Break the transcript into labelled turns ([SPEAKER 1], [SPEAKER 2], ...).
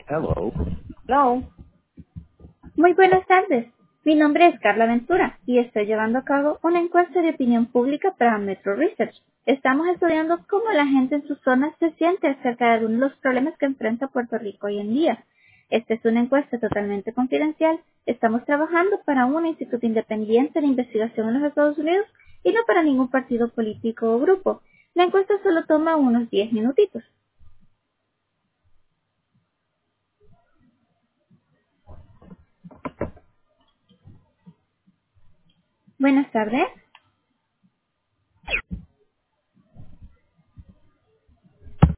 [SPEAKER 1] Hello. Hello.
[SPEAKER 2] Muy buenas tardes. Mi nombre es Carla Ventura y estoy llevando a cabo una encuesta de opinión pública para Metro Research. Estamos estudiando cómo la gente en sus zonas se siente acerca de algunos de los problemas que enfrenta Puerto Rico hoy en día. Esta es una encuesta totalmente confidencial. Estamos trabajando para un instituto independiente de investigación en los Estados Unidos y no para ningún partido político o grupo. La encuesta solo toma unos 10 minutitos. Buenas tardes.